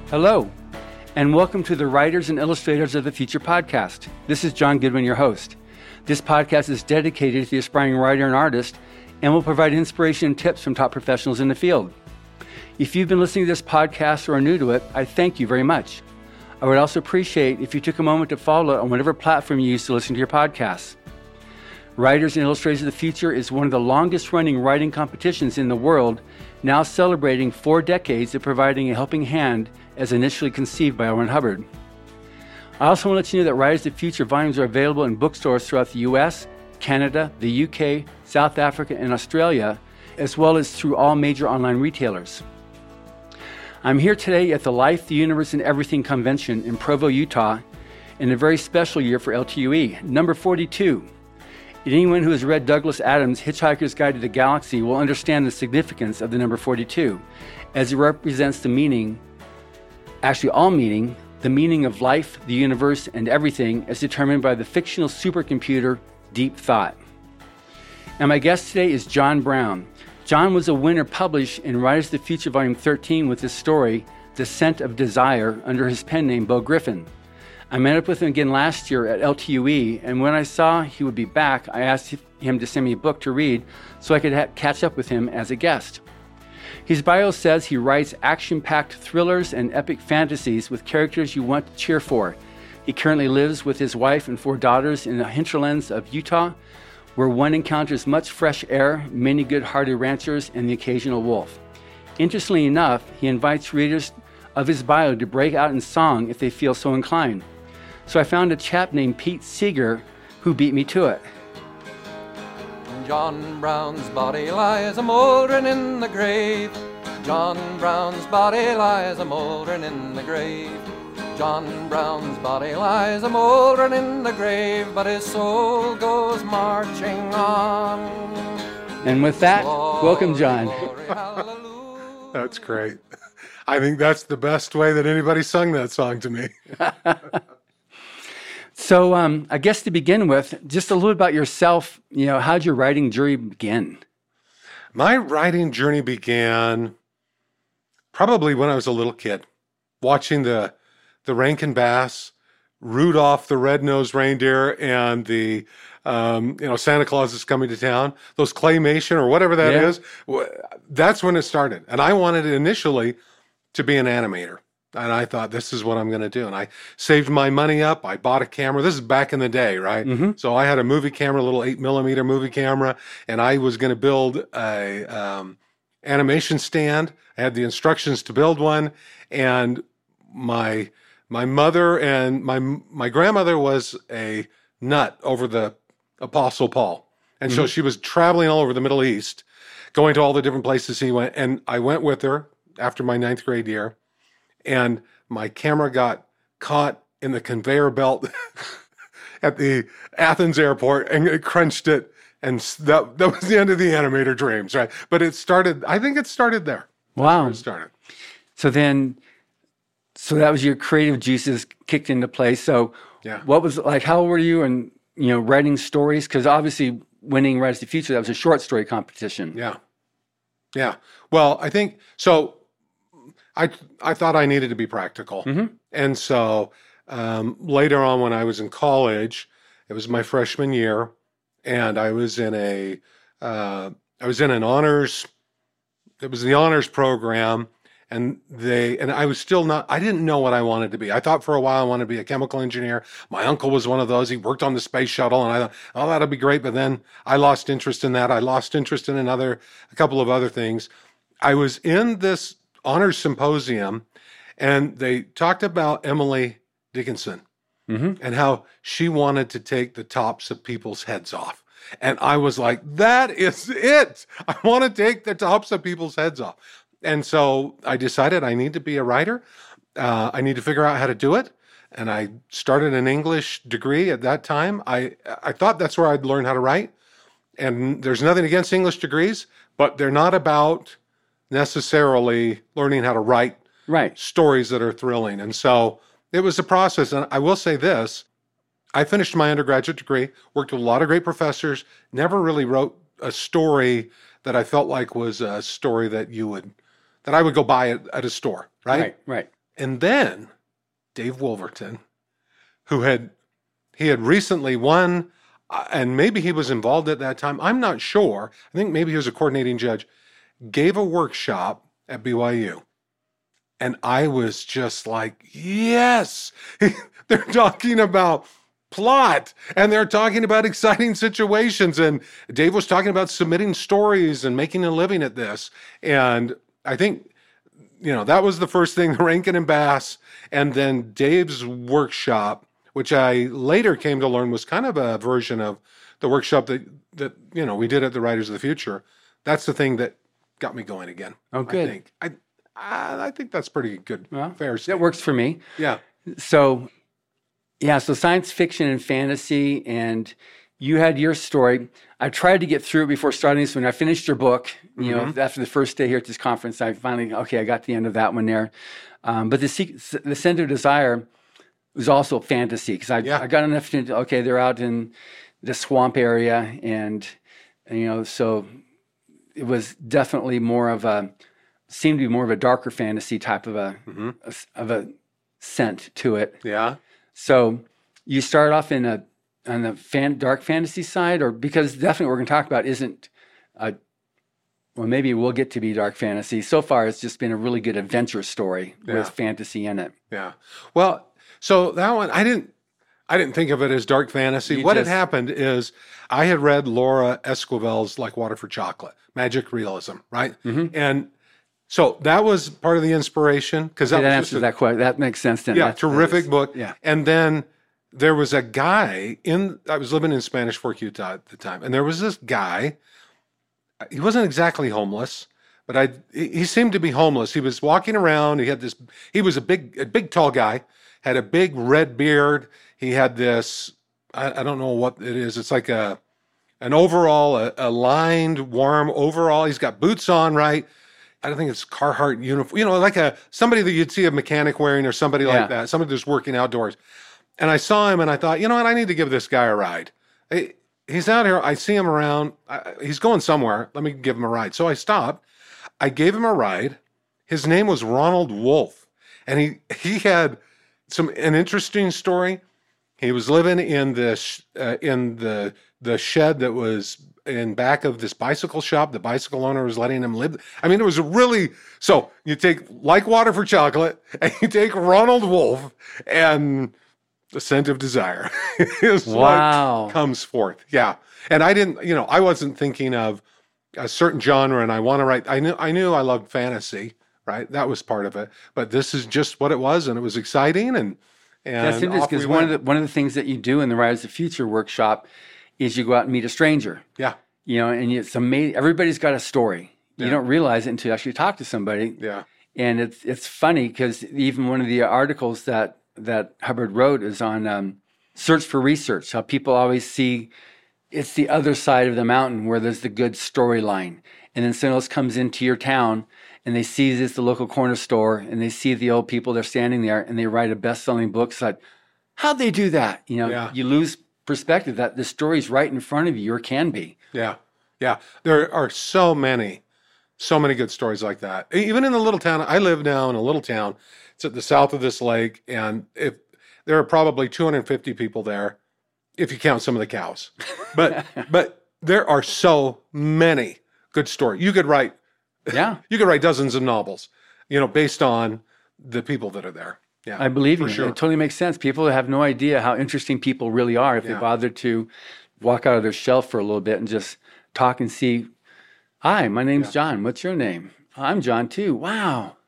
Hello, and welcome to the Writers and Illustrators of the Future podcast. This is John Goodwin, your host. This podcast is dedicated to the aspiring writer and artist and will provide inspiration and tips from top professionals in the field. If you've been listening to this podcast or are new to it, I thank you very much. I would also appreciate if you took a moment to follow it on whatever platform you use to listen to your podcasts. Writers and Illustrators of the Future is one of the longest running writing competitions in the world, now celebrating 4 decades of providing a helping hand as initially conceived by L. Ron Hubbard. I also want to let you know that Writers of the Future volumes are available in bookstores throughout the US, Canada, the UK, South Africa, and Australia, as well as through all major online retailers. I'm here today at the Life, the Universe, and Everything Convention in Provo, Utah, in a very special year for LTUE, number 42. Anyone who has read Douglas Adams' Hitchhiker's Guide to the Galaxy will understand the significance of the number 42, as it represents the meaning, the meaning of life, the universe, and everything as determined by the fictional supercomputer Deep Thought. And my guest today is John Brown. John was a winner published in Writers of the Future Volume 13 with his story, Descent of Desire, under his pen name, Beau Griffin. I met up with him again last year at LTUE, and when I saw he would be back, I asked him to send me a book to read so I could catch up with him as a guest. His bio says he writes action-packed thrillers and epic fantasies with characters you want to cheer for. He currently lives with his wife and 4 daughters in the hinterlands of Utah, where one encounters much fresh air, many good-hearted ranchers, and the occasional wolf. Interestingly enough, he invites readers of his bio to break out in song if they feel so inclined. So I found a chap named Pete Seeger who beat me to it. John Brown's body lies a-mouldering in the grave. John Brown's body lies a-mouldering in the grave. John Brown's body lies a-mouldering in the grave, but his soul goes marching on. And with that, welcome, John. That's great. I think that's the best way that anybody sung that song to me. So I guess to begin with, just a little about yourself. How'd your writing journey begin? My writing journey began probably when I was a little kid, watching the Rankin Bass, Rudolph the Red-Nosed Reindeer, and the Santa Claus is Coming to Town, those claymation or whatever that is. That's when it started. And I wanted initially to be an animator. And I thought, this is what I'm going to do. And I saved my money up. I bought a camera. This is back in the day, right? Mm-hmm. So I had a movie camera, a little 8mm movie camera, and I was going to build a animation stand. I had the instructions to build one. And my mother and my grandmother was a nut over the Apostle Paul. And so she was traveling all over the Middle East, going to all the different places he went. And I went with her after my 9th grade year. And my camera got caught in the conveyor belt at the Athens airport, and it crunched it. And that was the end of the animator dreams, right? But I think it started there. Wow. It started. So that was your creative juices kicked into place. So what was it like? How old were you and, writing stories? Because obviously winning Writers of the Future, that was a short story competition. Yeah. Well, I think, so I thought I needed to be practical. Mm-hmm. And so later on when I was in college, it was my freshman year, and I was in an honors, it was the honors program, and I was still I didn't know what I wanted to be. I thought for a while I wanted to be a chemical engineer. My uncle was one of those. He worked on the space shuttle, and I thought, oh, that'll be great. But then I lost interest in that. I lost interest in a couple of other things. I was in this honors symposium, and they talked about Emily Dickinson and how she wanted to take the tops of people's heads off. And I was like, that is it. I want to take the tops of people's heads off. And so I decided I need to be a writer. I need to figure out how to do it. And I started an English degree at that time. I thought that's where I'd learn how to write. And there's nothing against English degrees, but they're not about necessarily learning how to write stories that are thrilling. And so it was a process. And I will say this, I finished my undergraduate degree, worked with a lot of great professors, never really wrote a story that I felt like was a story that I would go buy at a store, right? Right. And then Dave Wolverton, he had recently won, and maybe he was involved at that time. I'm not sure. I think maybe he was a coordinating judge, gave a workshop at BYU. And I was just like, yes, they're talking about plot and they're talking about exciting situations. And Dave was talking about submitting stories and making a living at this. And I think, that was the first thing, the Rankin and Bass. And then Dave's workshop, which I later came to learn was kind of a version of the workshop that we did at the Writers of the Future. That's the thing that got me going again. Oh, good. I think that's pretty good. Well, fair. That works for me. Yeah. So science fiction and fantasy, and you had your story. I tried to get through it before starting this. When I finished your book, after the first day here at this conference, I finally, I got the end of that one there. But the Scent of Desire was also fantasy, because I got enough to, they're out in the swamp area, and so it was definitely seemed to be more of a darker fantasy type of a scent to it. Yeah. So you start off on the dark fantasy side, or because definitely what we're going to talk about isn't, maybe we'll get to be dark fantasy. So far, it's just been a really good adventure story with fantasy in it. Yeah. Well, so that one, I didn't think of it as dark fantasy. What had happened is I had read Laura Esquivel's Like Water for Chocolate, magic realism, right? Mm-hmm. And so that was part of the inspiration, because that answers that question. That makes sense then. Yeah, terrific book. Yeah. And then there was a guy I was living in Spanish Fork, Utah at the time, and there was this guy. He wasn't exactly homeless, but he seemed to be homeless. He was walking around. He was a big tall guy, had a big red beard. He had this, I don't know what it is. It's like an overall, a lined, warm overall. He's got boots on, right? I don't think it's Carhartt uniform, like somebody that you'd see a mechanic wearing, or somebody like that, somebody that's working outdoors. And I saw him and I thought, I need to give this guy a ride. He's out here. I see him around. He's going somewhere. Let me give him a ride. So I stopped. I gave him a ride. His name was Ronald Wolf. And he had an interesting story. He was living in this, in the shed that was in back of this bicycle shop. The bicycle owner was letting him live. I mean, it was so you take Like Water for Chocolate and you take Ronald Wolf, and The Scent of Desire is what comes forth. Yeah. And I wasn't thinking of a certain genre and I want to write. I knew I loved fantasy, right? That was part of it. But this is just what it was, and it was exciting, and that's interesting, because one of the things that you do in the Writers of the Future workshop is you go out and meet a stranger. Yeah. And it's amazing. Everybody's got a story. You don't realize it until you actually talk to somebody. Yeah. And it's funny, because even one of the articles that Hubbard wrote is on search for research, how people always see it's the other side of the mountain where there's the good storyline. And then someone else comes into your town and they see this, the local corner store, and they see the old people, they're standing there, and they write a best-selling book. It's like, how'd they do that? You lose perspective that the story's right in front of you, or can be. Yeah. Yeah. There are so many good stories like that. Even in the little town, I live now in a little town. It's at the south of this lake, and there are probably 250 people there, if you count some of the cows. But there are so many good stories. You could write dozens of novels, based on the people that are there. Yeah, I believe you. Sure. It totally makes sense. People have no idea how interesting people really are if they bother to walk out of their shelf for a little bit and just talk and see. Hi, my name's John. What's your name? I'm John too. Wow.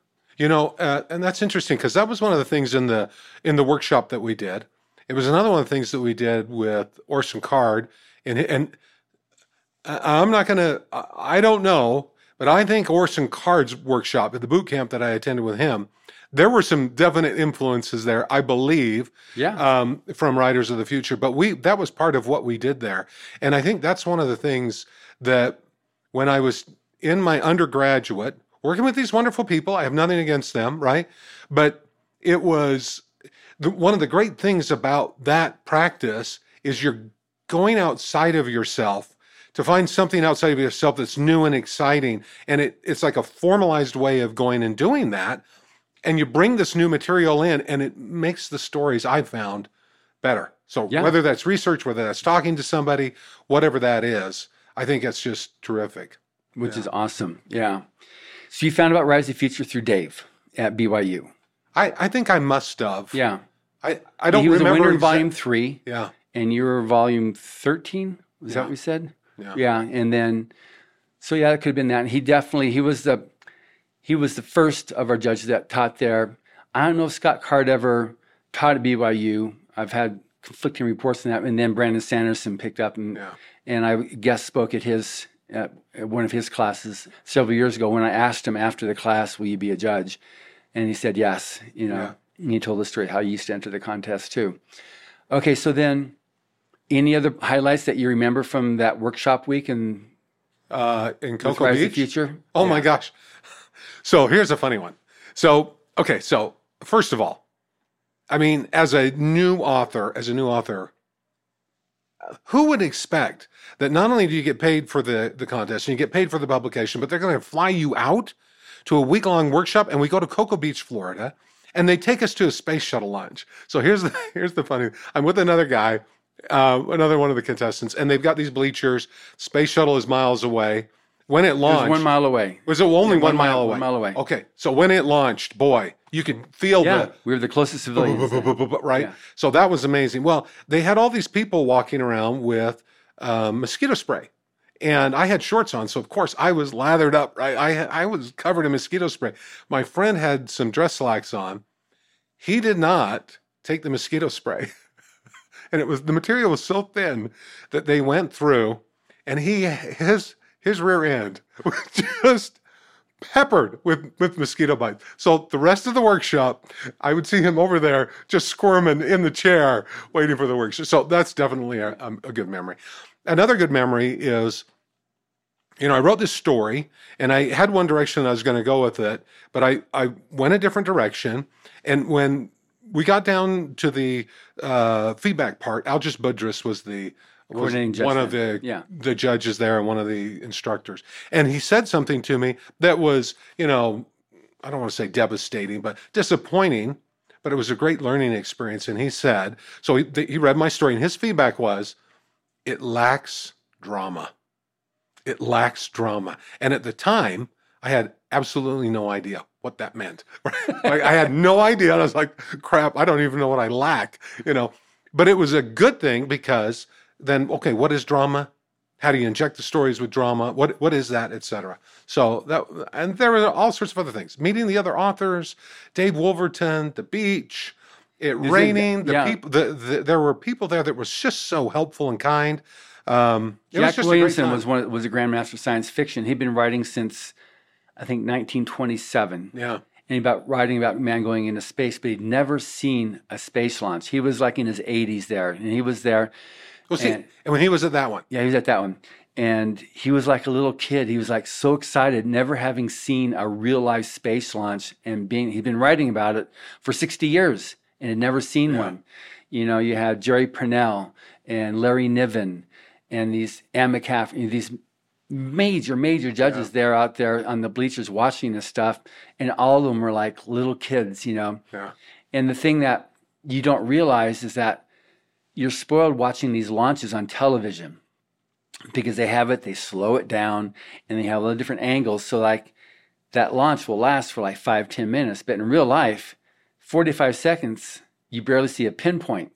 And that's interesting, because that was one of the things in the workshop that we did. It was another one of the things that we did with Orson Card, and I'm not going to. I don't know, but I think Orson Card's workshop at the boot camp that I attended with him, there were some definite influences there, I believe, from Writers of the Future. But that was part of what we did there. And I think that's one of the things that when I was in my undergraduate, working with these wonderful people, I have nothing against them, right? But it was one of the great things about that practice is you're going outside of yourself to find something outside of yourself that's new and exciting. And it's like a formalized way of going and doing that. and you bring this new material in, and it makes the stories I've found better. So whether that's research, whether that's talking to somebody, whatever that is, I think it's just terrific. Which is awesome. Yeah. So you found about Rise of the Future through Dave at BYU. I think I must have. Yeah. I don't He was remember. a winner in volume 3. Yeah. And you were volume 13? Was that what we said? Yeah. Yeah. And then, so yeah, it could have been that. And he was the first of our judges that taught there. I don't know if Scott Card ever taught at BYU. I've had conflicting reports on that. And then Brandon Sanderson picked up and I guest spoke at one of his classes several years ago when I asked him after the class, will you be a judge? And he said, yes, And he told the story how he used to enter the contest too. Okay, so then any other highlights that you remember from that workshop week in Cocoa Rise of Beach? the Future? Oh my gosh. So here's a funny one. So first of all, I mean, as a new author, who would expect that not only do you get paid for the contest and you get paid for the publication, but they're going to fly you out to a week-long workshop, and we go to Cocoa Beach, Florida, and they take us to a space shuttle launch. So here's the funny. I'm with another guy, another one of the contestants, and they've got these bleachers. Space shuttle is miles away. When it launched, It was 1 mile away. Was it only 1 mile away? 1 mile away. Okay, so when it launched, boy, you could feel We were the closest civilians. right? Yeah. So that was amazing. Well, they had all these people walking around with mosquito spray. And I had shorts on, so of course I was lathered up, right? I was covered in mosquito spray. My friend had some dress slacks on. He did not take the mosquito spray. And the material was so thin that they went through, and his rear end was just peppered with mosquito bites. So the rest of the workshop, I would see him over there just squirming in the chair waiting for the workshop. So that's definitely a good memory. Another good memory is, I wrote this story and I had one direction I was going to go with it, but I went a different direction. And when we got down to the feedback part, Algis Budrus was one of the judges there and one of the instructors. And he said something to me that was, I don't want to say devastating, but disappointing, but it was a great learning experience. And he said, so he read my story, and his feedback was, it lacks drama. It lacks drama. And at the time, I had absolutely no idea what that meant. Like, I had no idea. And I was like, crap, I don't even know what I lack, But it was a good thing because then, okay, what is drama? How do you inject the stories with drama? What is that, et cetera? So and there were all sorts of other things. Meeting the other authors, Dave Wolverton, the beach, it raining, people. There were people there that was just so helpful and kind. Jack Williamson was a Grandmaster of Science Fiction. He'd been writing since, I think, 1927. Yeah. And writing about man going into space, but he'd never seen a space launch. He was like in his 80s there, and he was there. And when he was at that one. Yeah, he was at that one. And he was like a little kid. He was like so excited, never having seen a real life space launch, and he'd been writing about it for 60 years and had never seen one. You had Jerry Purnell and Larry Niven and these Anne McCaffrey, these major judges there out there on the bleachers watching this stuff, and all of them were like little kids, Yeah. And the thing that you don't realize is that you're spoiled watching these launches on television because they slow it down, and they have a lot of different angles. So like that launch will last for like 5-10 minutes, but in real life, 45 seconds, you barely see a pinpoint,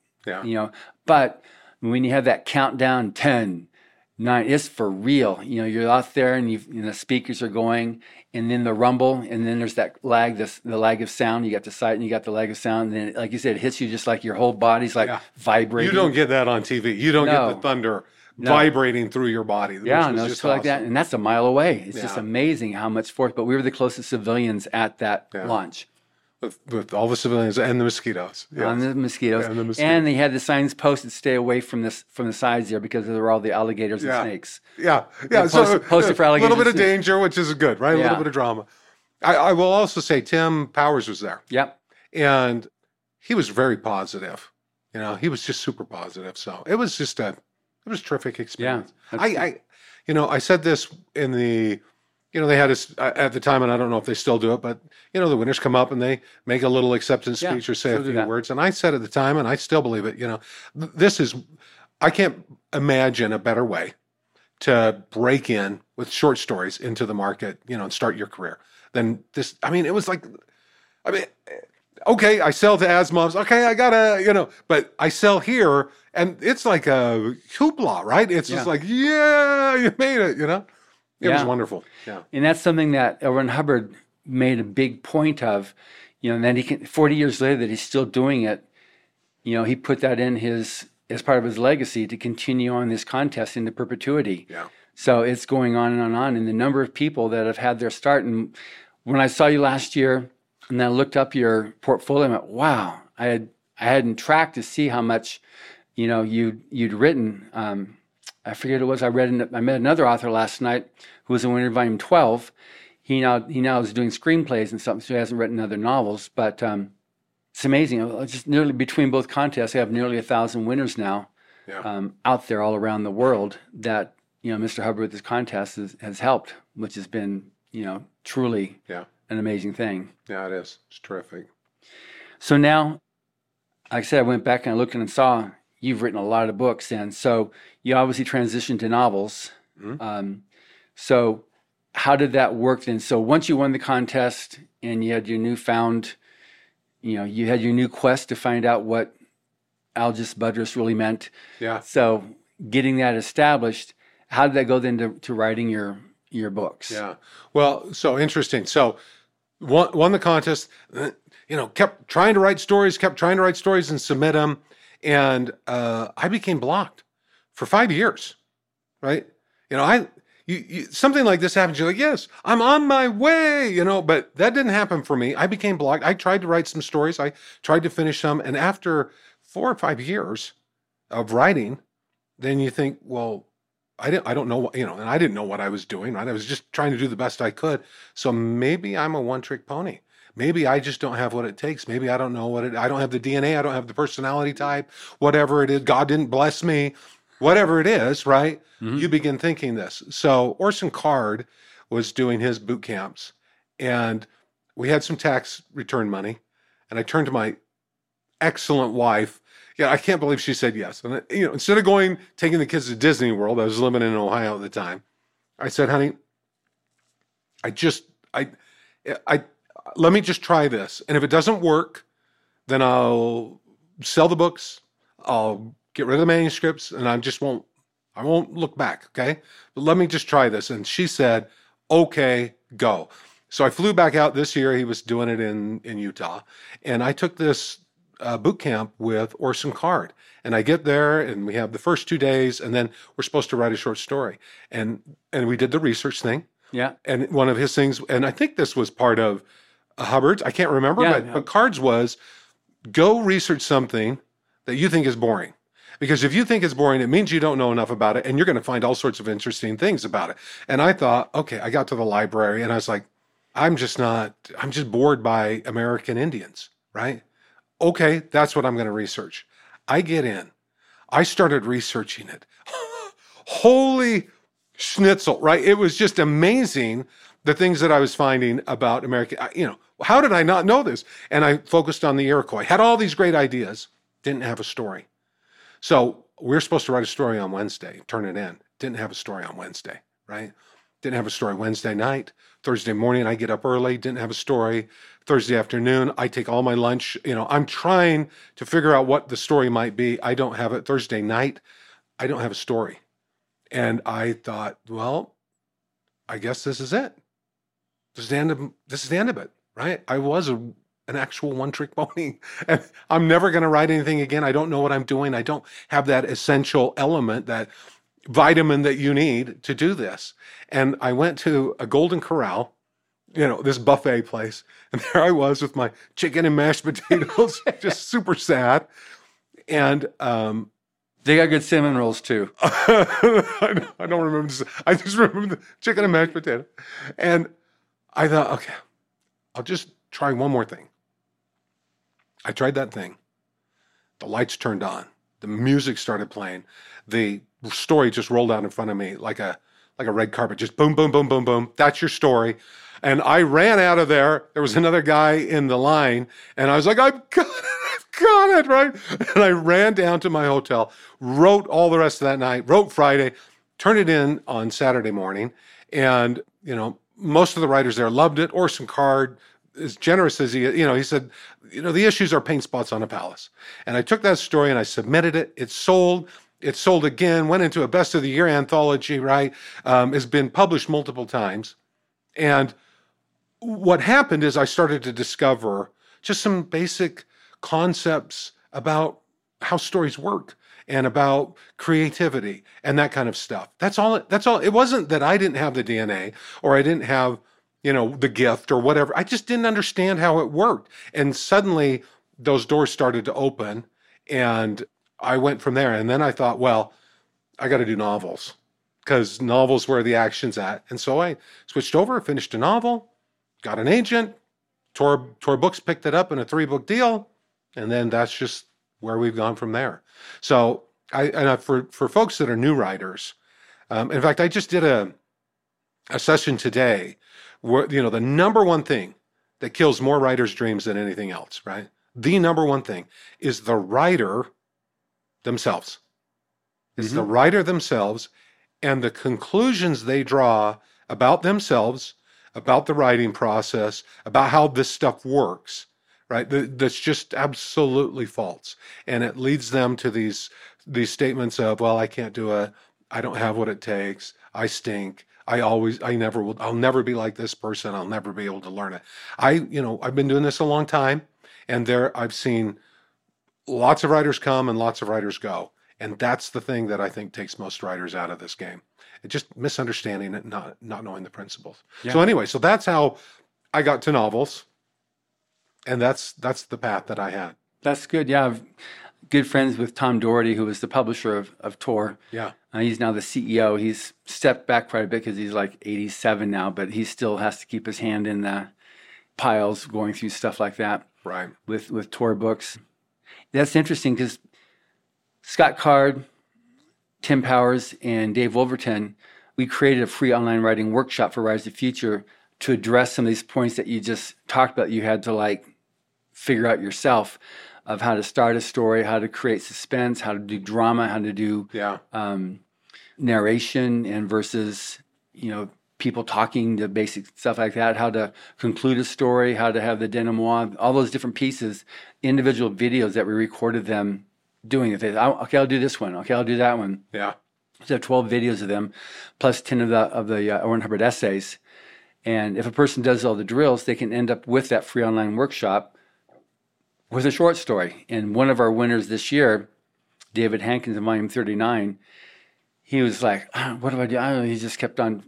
but when you have that countdown, 10, 9, it's for real. You're out there and the speakers are going, and then the rumble, and then there's that lag, the lag of sound. You got the sight and you got the lag of sound. And then, like you said, it hits you just like your whole body's like vibrating. You don't get that on TV. You don't get the thunder vibrating through your body. It's just like that. And that's a mile away. It's just amazing how much force. But we were the closest civilians at that launch. With all the civilians and the mosquitoes. Yes. On the mosquitoes. And they had the signs posted, stay away from the sides there because there were all the alligators and snakes. Yeah. Posted for alligators. A little bit of danger, which is good, right? A little bit of drama. I will also say Tim Powers was there. Yep. And he was very positive. He was just super positive. So it was just a terrific experience. Yeah. I said this in the they had this at the time, and I don't know if they still do it, but the winners come up and they make a little acceptance speech or say a few words. And I said at the time, and I still believe it, I can't imagine a better way to break in with short stories into the market, and start your career than this. I mean, it was like, okay, I sell to Asimov's. Okay, I gotta, but I sell here, and it's like a hoopla, right? It's just like, yeah, you made it, It was wonderful. Yeah. And that's something that L. Ron Hubbard made a big point of, and then 40 years later that he's still doing it, he put that in as part of his legacy to continue on this contest into perpetuity. Yeah. So it's going on and on. And the number of people that have had their start. And when I saw you last year and then I looked up your portfolio, I went, wow, I hadn't tracked to see how much, you'd written. I forget what it was. I met another author last night who was a winner of volume 12. He now is doing screenplays and something, so he hasn't written other novels. But it's amazing. Just nearly between both contests, I have nearly 1,000 winners now out there all around the world that Mr. Hubbard with his contest has helped, which has been truly an amazing thing. Yeah, it is. It's terrific. So now, like I said, I went back and I looked and saw you've written a lot of books, and so you obviously transitioned to novels. Mm-hmm. So how did that work then? So once you won the contest and you had your newfound, you had your new quest to find out what Algis Budrys really meant. Yeah. So getting that established, how did that go then to writing your books? Yeah. Well, so interesting. So won the contest, kept trying to write stories and submit them. And I became blocked for 5 years, right? Something like this happens. You're like, yes, I'm on my way, but that didn't happen for me. I became blocked. I tried to write some stories. I tried to finish some. And after 4 or 5 years of writing, then you think, well, I don't know, and I didn't know what I was doing, right? I was just trying to do the best I could. So maybe I'm a one-trick pony. Maybe I just don't have what it takes. Maybe I don't know I don't have the DNA. I don't have the personality type, whatever it is. God didn't bless me, whatever it is, right? Mm-hmm. You begin thinking this. So Orson Card was doing his boot camps, and we had some tax return money, and I turned to my excellent wife. Yeah, I can't believe she said yes. And instead of taking the kids to Disney World, I was living in Ohio at the time. I said, honey, let me just try this. And if it doesn't work, then I'll sell the books. I'll get rid of the manuscripts, and I won't look back. Okay. But let me just try this. And she said, okay, go. So I flew back out this year. He was doing it in Utah. And I took this boot camp with Orson Card. And I get there and we have the first 2 days, and then we're supposed to write a short story. And we did the research thing. Yeah. And one of his things, and I think this was part of Hubbard's, I can't remember, but Card's was go research something that you think is boring. Because if you think it's boring, it means you don't know enough about it, and you're going to find all sorts of interesting things about it. And I thought, okay, I got to the library and I was like, I'm just bored by American Indians, right? Okay, that's what I'm going to research. I get in. I started researching it. Holy schnitzel, right? It was just amazing, the things that I was finding about American, how did I not know this? And I focused on the Iroquois, had all these great ideas, didn't have a story. So we're supposed to write a story on Wednesday, turn it in. Didn't have a story on Wednesday, right? Didn't have a story Wednesday night. Thursday morning, I get up early, didn't have a story. Thursday afternoon, I take all my lunch. I'm trying to figure out what the story might be. I don't have it. Thursday night, I don't have a story. And I thought, well, I guess this is it. This is the end of it, right? I was an actual one-trick pony. And I'm never going to write anything again. I don't know what I'm doing. I don't have that essential element, that vitamin that you need to do this. And I went to a Golden Corral, this buffet place. And there I was with my chicken and mashed potatoes, just super sad. And they got good cinnamon rolls too. I don't remember this. I just remember the chicken and mashed potato. And I thought, okay, I'll just try one more thing. I tried that thing. The lights turned on. The music started playing. The story just rolled out in front of me like a like a red carpet, just boom, boom, boom, boom, boom. That's your story. And I ran out of there. There was another guy in the line, and I was like, I've got it, right? And I ran down to my hotel, wrote all the rest of that night, wrote Friday, turned it in on Saturday morning. And, most of the writers there loved it. Orson Card, as generous as he said, the issues are paint spots on a palace. And I took that story and I submitted it. It sold again, went into a best of the year anthology, right? Has been published multiple times. And what happened is I started to discover just some basic concepts about how stories work and about creativity and that kind of stuff. That's all. It wasn't that I didn't have the DNA or I didn't have, the gift or whatever. I just didn't understand how it worked. And suddenly those doors started to open and I went from there. And then I thought, well, I got to do novels because novels where the action's at. And so I switched over, finished a novel, got an agent, Tor Books picked it up in a 3-book deal. And then that's just where we've gone from there. So for folks that are new writers, in fact, I just did a session today where, the number one thing that kills more writers' dreams than anything else, right? The number one thing is the writer themselves. It's the writer themselves and the conclusions they draw about themselves, about the writing process, about how this stuff works, right? That's just absolutely false. And it leads them to these statements of, well, I can't do it. I don't have what it takes. I stink. I'll never be like this person. I'll never be able to learn it. I've been doing this a long time and I've seen lots of writers come and lots of writers go. And that's the thing that I think takes most writers out of this game. It's just misunderstanding it, not knowing the principles. Yeah. So anyway, that's how I got to novels. And that's the path that I had. That's good. Yeah. I've good friends with Tom Doherty, who was the publisher of Tor. Yeah. He's now the CEO. He's stepped back quite a bit because he's like 87 now, but he still has to keep his hand in the piles going through stuff like that. Right. With Tor Books. That's interesting because Scott Card, Tim Powers, and Dave Wolverton, we created a free online writing workshop for Writers of the Future to address some of these points that you just talked about. You had to figure out yourself of how to start a story, how to create suspense, how to do drama, how to do narration and versus, people talking, the basic stuff like that, how to conclude a story, how to have the denouement, all those different pieces, individual videos that we recorded them doing it. Okay, I'll do this one. Okay, I'll do that one. Yeah. So 12 videos of them, plus 10 of the Owen Hubbard essays. And if a person does all the drills, they can end up with that free online workshop with a short story. And one of our winners this year, David Hankins in volume 39, he was like, what do I do? I don't know. He just kept on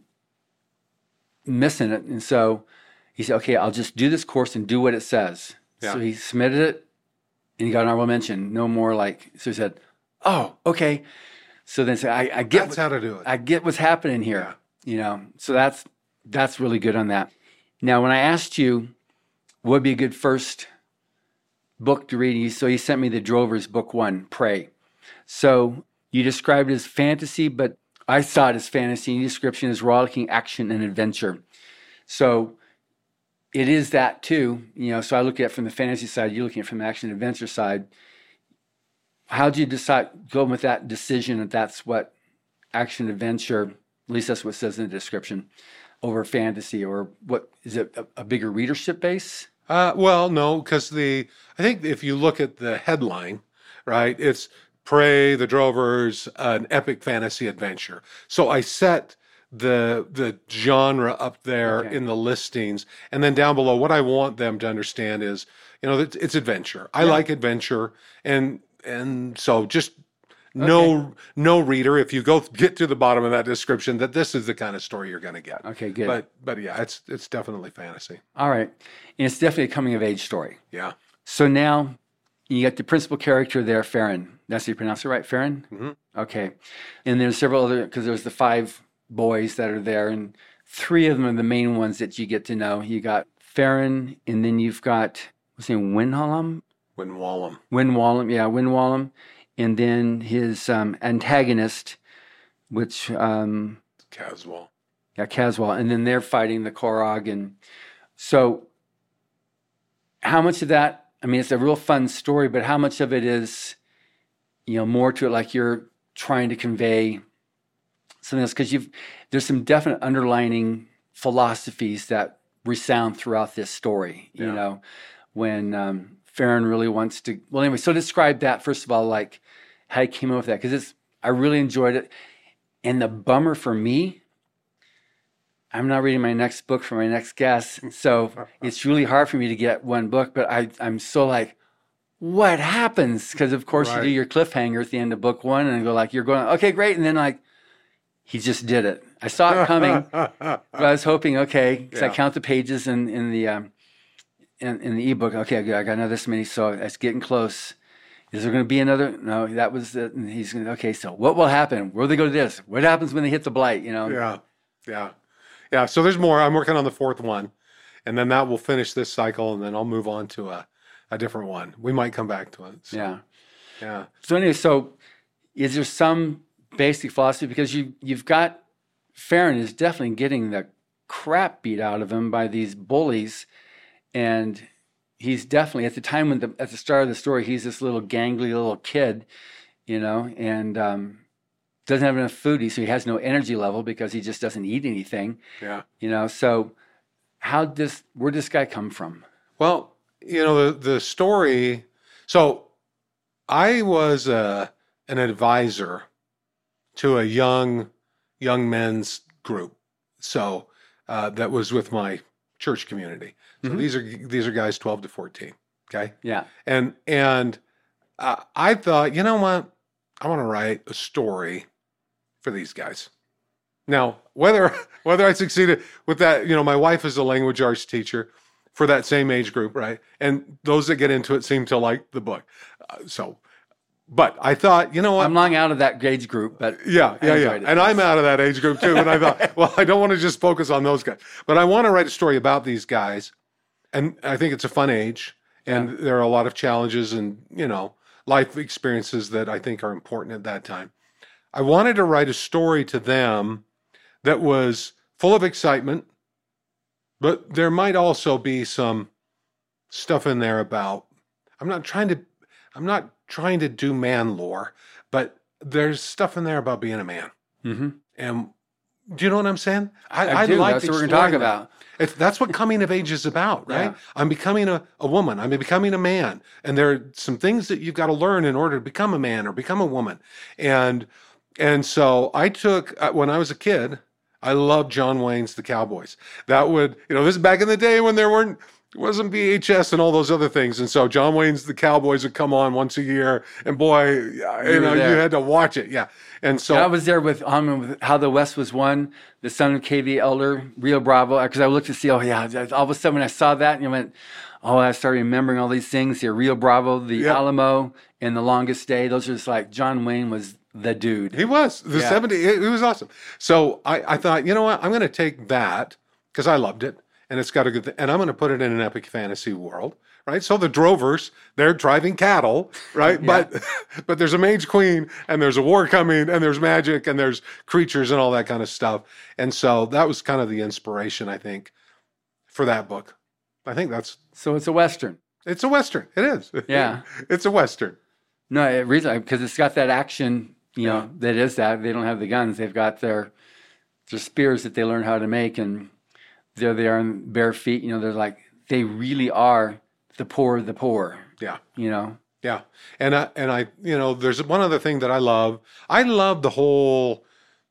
missing it. And so he said, okay, I'll just do this course and do what it says. Yeah. So he submitted it and he got an honorable mention. No more so he said, oh, okay. So then I get that's how to do it. I get what's happening here. So that's really good on that. Now, when I asked you what would be a good first book to read, so you sent me the Drovers book 1, Prey. So you described it as fantasy, but I saw it as fantasy. Your description is rollicking action and adventure. So it is that too. So I look at it from the fantasy side, you're looking at it from the action and adventure side. How did you decide, go with that decision that that's what action adventure, at least that's what it says in the description, over fantasy, or what is it, a bigger readership base? Well, no, because I think if you look at the headline, right, it's Prey, the Drovers, an epic fantasy adventure. So I set the genre up there in the listings, and then down below, what I want them to understand is, it's adventure. I like adventure, and so just no reader, if you get to the bottom of that description, that this is the kind of story you're going to get. Okay, good. But yeah, it's definitely fantasy. All right. And it's definitely a coming of age story. Yeah. So now you got the principal character there, Farron. That's how you pronounce it, right? Farron? Mm-hmm. Okay. And there's several other, because there's the 5 boys that are there, and 3 of them are the main ones that you get to know. You got Farron, and then you've got, what's his name, Windwallum? Windwallum. And then his antagonist, which... Caswell. Yeah, Caswell. And then they're fighting the Korog. And so how much of that, I mean, it's a real fun story, but how much of it is, more to it, like you're trying to convey something else? Because there's some definite underlining philosophies that resound throughout this story, when Farron really wants to, well, anyway, so describe that, first of all, like how you came up with that, because I really enjoyed it. And the bummer for me, I'm not reading my next book for my next guest, so it's really hard for me to get one book, but I'm so like, what happens? Because of course you do your cliffhanger at the end of book one and go like, you're going, okay, great. And then like, he just did it. I saw it coming, but I was hoping, okay, because I count the pages in the ebook. Okay, I got another this many, so it's getting close. Is there going to be another? No, that was it. And he's going to, okay, so what will happen? Where do they go to this? What happens when they hit the blight, Yeah, so there's more. I'm working on the fourth one, and then that will finish this cycle, and then I'll move on to a different one. We might come back to it. So, yeah. So anyway, is there some basic philosophy? Because you've got, Farron is definitely getting the crap beat out of him by these bullies, and he's definitely, at the time at the start of the story, he's this little gangly little kid, and doesn't have enough food, so he has no energy level because he just doesn't eat anything. Yeah. So where'd this guy come from? Well, the story, so I was an advisor to a young men's group. So that was with my church community. So these are guys 12 to 14. Okay. Yeah. And I thought, you know what? I want to write a story for these guys. Now, whether I succeeded with that, my wife is a language arts teacher for that same age group, right? And those that get into it seem to like the book. But I thought, you know what? I'm long out of that age group, but yeah. And I'm out of that age group too. And I thought, well, I don't want to just focus on those guys, but I want to write a story about these guys. And I think it's a fun age, and there are a lot of challenges and, life experiences that I think are important at that time. I wanted to write a story to them that was full of excitement, but there might also be some stuff in there about, I'm not trying to do man lore, but there's stuff in there about being a man. Mm-hmm. And do you know what I'm saying? I do. That's what we're going to talk about. That's what coming of age is about, right? Yeah. I'm becoming a woman. I'm becoming a man. And there are some things that you've got to learn in order to become a man or become a woman. And so I took, when I was a kid, I loved John Wayne's The Cowboys. That would, this is back in the day when there wasn't VHS and all those other things. And so John Wayne's The Cowboys would come on once a year, and boy, you had to watch it. Yeah. And so I was there with How the West Was Won, the son of K.V. Elder, Rio Bravo, because I looked to see, all of a sudden when I saw that, and I went, I started remembering all these things here. Rio Bravo, the Alamo, and The Longest Day. Those are just like, John Wayne was the dude. He was. The 70s, he was awesome. So I thought, you know what, I'm going to take that, because I loved it, and it's got a good and I'm going to put it in an epic fantasy world, right? So the drovers, they're driving cattle, right? But there's a mage queen, and there's a war coming, and there's magic, and there's creatures and all that kind of stuff. And so that was kind of the inspiration, I think, for that book. I think that's... So it's a Western. It's a Western. It is. Yeah. It's a Western. No, because it's got that action, that is that. They don't have the guns. They've got their spears that they learn how to make, and there they are in bare feet. They're like, they really are the poor of the poor. Yeah. Yeah. And I there's one other thing that I love. I love the whole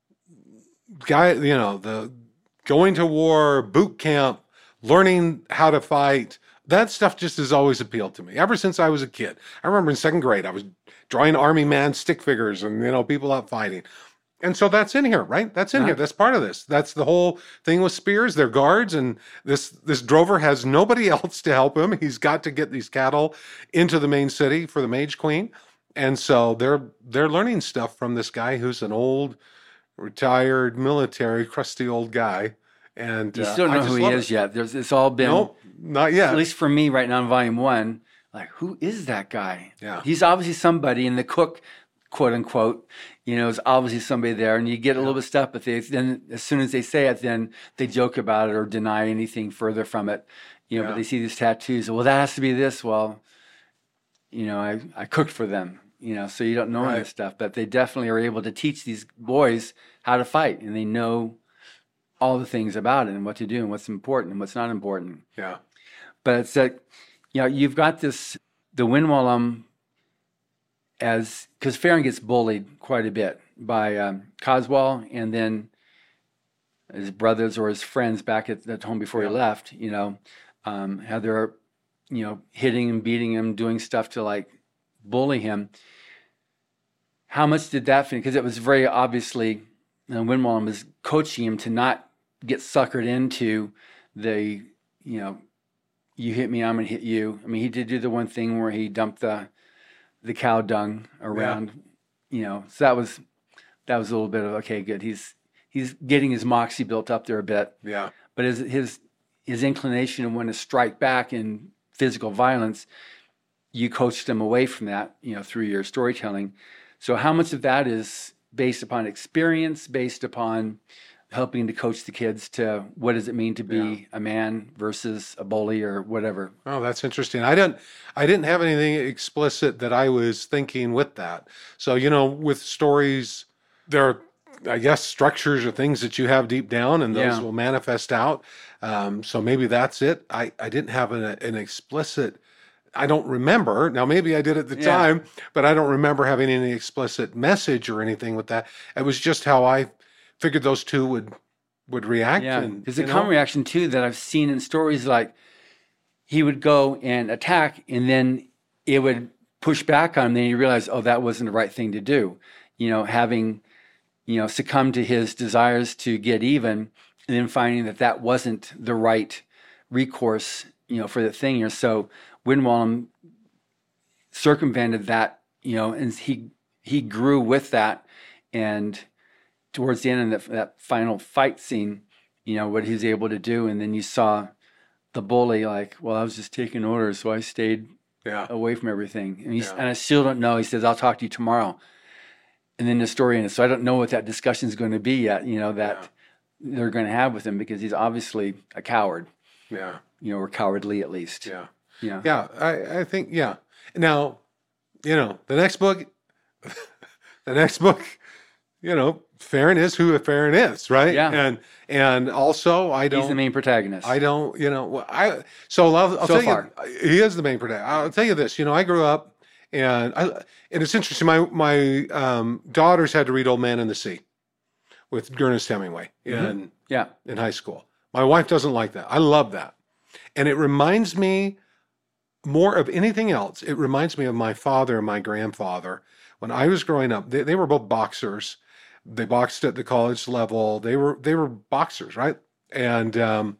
guy, the going to war, boot camp, learning how to fight. That stuff just has always appealed to me ever since I was a kid. I remember in second grade, I was drawing army man stick figures and, people out fighting. And so that's in here, right? That's in here. That's part of this. That's the whole thing with spears. They're guards, and this drover has nobody else to help him. He's got to get these cattle into the main city for the Mage Queen. And so they're learning stuff from this guy who's an old, retired military, crusty old guy. And you still don't know who he is yet. It's all been... Nope, not yet. At least for me right now in volume 1, like, who is that guy? Yeah. He's obviously somebody, and the cook quote unquote, is obviously somebody there, and you get a little bit of stuff, but then as soon as they say it, then they joke about it or deny anything further from it. But they see these tattoos. Well, that has to be this. Well, I cooked for them. So you don't know this stuff, but they definitely are able to teach these boys how to fight, and they know all the things about it and what to do and what's important and what's not important. Yeah. But it's like, you've got this, the Winwallum, because Farron gets bullied quite a bit by Coswell, and then his brothers or his friends back at home before he left, how they're, hitting him, beating him, doing stuff to like bully him. How much did that fit? Because it was very obviously, Winwallum was coaching him to not get suckered into the, you hit me, I'm going to hit you. I mean, he did do the one thing where he dumped the cow dung around, so that was a little bit of, okay, good. He's getting his moxie built up there a bit. Yeah. But his inclination to want to strike back in physical violence, you coached him away from that, through your storytelling. So how much of that is based upon experience, based upon helping to coach the kids to what does it mean to be a man versus a bully or whatever? Oh, that's interesting. I didn't have anything explicit that I was thinking with that. So, with stories, there are, I guess, structures or things that you have deep down, and those will manifest out. So maybe that's it. I didn't have an explicit, I don't remember. Now, maybe I did at the time, but I don't remember having any explicit message or anything with that. It was just how I figured those two would react. Yeah, there's a common reaction, too, that I've seen in stories, like he would go and attack, and then it would push back on him. Then you realize, oh, that wasn't the right thing to do. Having, succumbed to his desires to get even, and then finding that wasn't the right recourse, for the thing. So Winwallum circumvented that, and he grew with that. And towards the end of that final fight scene, what he's able to do. And then you saw the bully like, well, I was just taking orders, so I stayed away from everything. And, and I still don't know. He says, I'll talk to you tomorrow. And then the story ends. So I don't know what that discussion is going to be yet, that they're going to have with him, because he's obviously a coward. Yeah. Or cowardly at least. Yeah. Yeah. Yeah. I think, Now, the next book, Farron is who Farron is, right? Yeah. And also he's the main protagonist. I'll tell you, he is the main protagonist. I'll tell you this, I grew up, and it's interesting. My daughters had to read Old Man and the Sea with Ernest Hemingway in high school. My wife doesn't like that. I love that. And it reminds me more of anything else. It reminds me of my father and my grandfather. When I was growing up, they were both boxers. They boxed at the college level. They were boxers, right? And in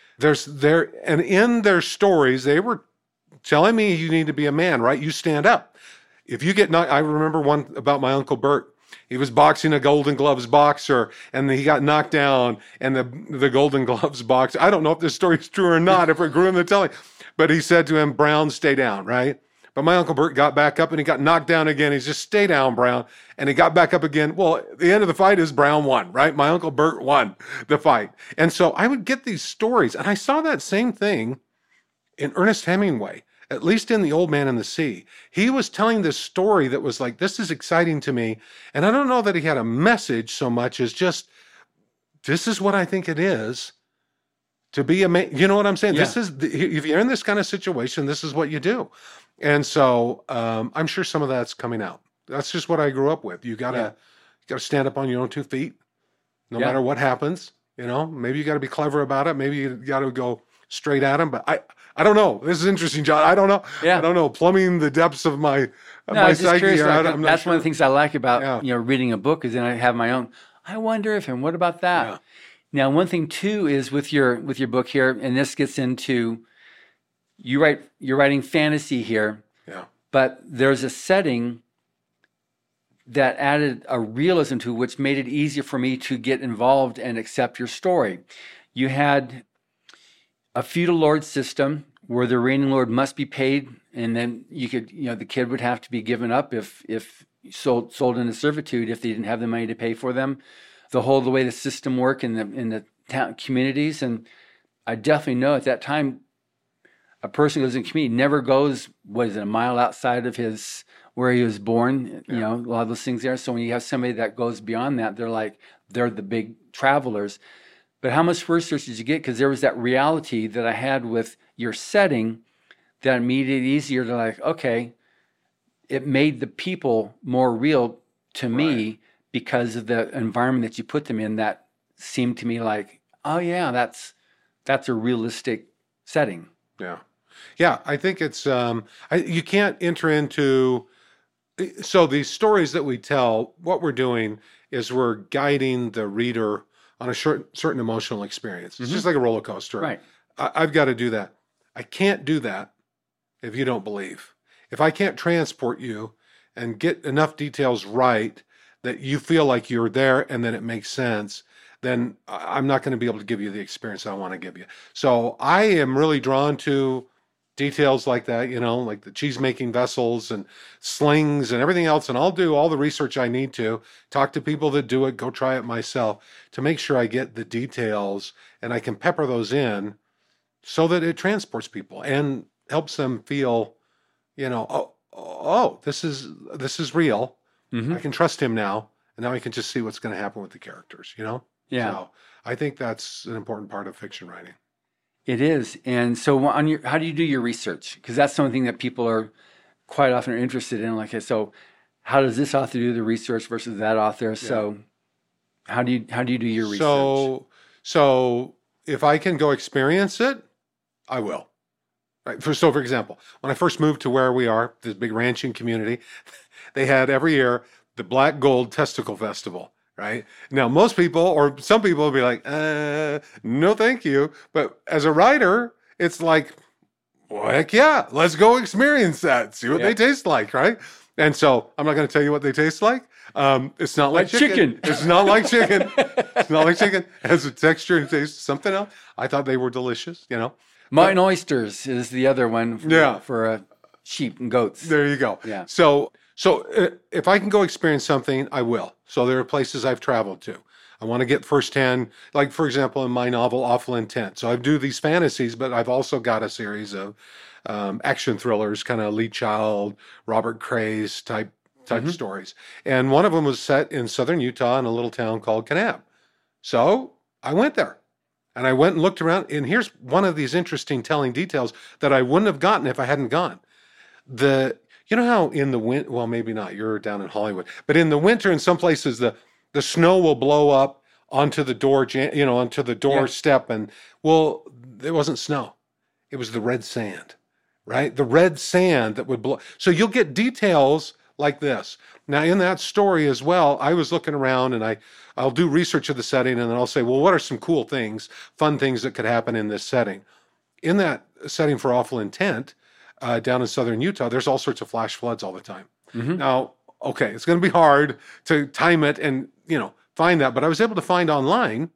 their stories, they were telling me, you need to be a man, right? You stand up. If you get knocked, I remember one about my Uncle Bert. He was boxing a Golden Gloves boxer, and he got knocked down, and the Golden Gloves boxer, I don't know if this story is true or not, if it grew in the telling, but he said to him, Brown, stay down, right? But my Uncle Bert got back up, and he got knocked down again. He's just, stay down, Brown. And he got back up again. Well, the end of the fight is Brown won, right? My Uncle Bert won the fight. And so I would get these stories, and I saw that same thing in Ernest Hemingway, at least in The Old Man and the Sea. He was telling this story that was like, this is exciting to me. And I don't know that he had a message so much as just, this is what I think it is to be a man. You know what I'm saying? Yeah. This is, if you're in this kind of situation, this is what you do. And so I'm sure some of that's coming out. That's just what I grew up with. You gotta stand up on your own 2 feet, no matter what happens. Maybe you got to be clever about it. Maybe you got to go straight at him. But I don't know. This is interesting, John. I don't know. Yeah. I don't know. Plumbing the depths of my psyche. Curious, I'm not that's sure. one of the things I like about reading a book, is then I have my own. I wonder if, and what about that? Yeah. Now, one thing too is with your book here, and this gets into, you're writing fantasy here. Yeah. But there's a setting that added a realism to, which made it easier for me to get involved and accept your story. You had a feudal lord system where the reigning lord must be paid, and then you could, the kid would have to be given up if sold into servitude if they didn't have the money to pay for them. The way the system worked in the town communities. And I definitely know at that time, a person who lives in a community never goes, a mile outside of where he was born, a lot of those things there. So when you have somebody that goes beyond that, they're the big travelers. But how much research did you get? Because there was that reality that I had with your setting that made it easier to okay, it made the people more real to me because of the environment that you put them in that seemed to me like, oh yeah, that's a realistic setting. Yeah. Yeah, I think it's, you can't enter into, so these stories that we tell, what we're doing is we're guiding the reader on a certain emotional experience. It's just like a roller coaster. Right. I've got to do that. I can't do that if you don't believe. If I can't transport you and get enough details right that you feel like you're there and then it makes sense, then I'm not going to be able to give you the experience I want to give you. So I am really drawn to details like that, like the cheese making vessels and slings and everything else. And I'll do all the research I need to, talk to people that do it, go try it myself to make sure I get the details and I can pepper those in so that it transports people and helps them feel, this is real. Mm-hmm. I can trust him now. And now I can just see what's going to happen with the characters, Yeah. So I think that's an important part of fiction writing. It is. And so how do you do your research? Because that's something that people are quite often interested in. So how does this author do the research versus that author? Yeah. So how do you do your research? So if I can go experience it, I will. Right. So for example, when I first moved to where we are, this big ranching community, they had every year the Black Gold Testicle Festival. Right now, most people or some people will be like, no, thank you. But as a writer, it's like, well, heck yeah, let's go experience that. See what they taste like. Right. And so I'm not going to tell you what they taste like. It's not like chicken. It's not like chicken. It's not like chicken. It has a texture and taste something else. I thought they were delicious, Mine oysters is the other one for sheep and goats. There you go. Yeah. So if I can go experience something, I will. So there are places I've traveled to. I want to get firsthand, like for example, in my novel, Awful Intent. So I do these fantasies, but I've also got a series of action thrillers, kind of Lee Child, Robert Craze type stories. And one of them was set in southern Utah in a little town called Kanab. So I went there. And I went and looked around. And here's one of these interesting telling details that I wouldn't have gotten if I hadn't gone. You know how in the winter, well, maybe not, you're down in Hollywood, but in the winter in some places, the snow will blow up onto the door, onto the doorstep. And well, it wasn't snow. It was the red sand, right? The red sand that would blow. So you'll get details like this. Now in that story as well, I was looking around and I'll do research of the setting and then I'll say, well, what are some cool things, fun things that could happen in this setting? In that setting for Awful Intent, down in southern Utah, there's all sorts of flash floods all the time. Mm-hmm. Now, okay, it's going to be hard to time it and, find that. But I was able to find online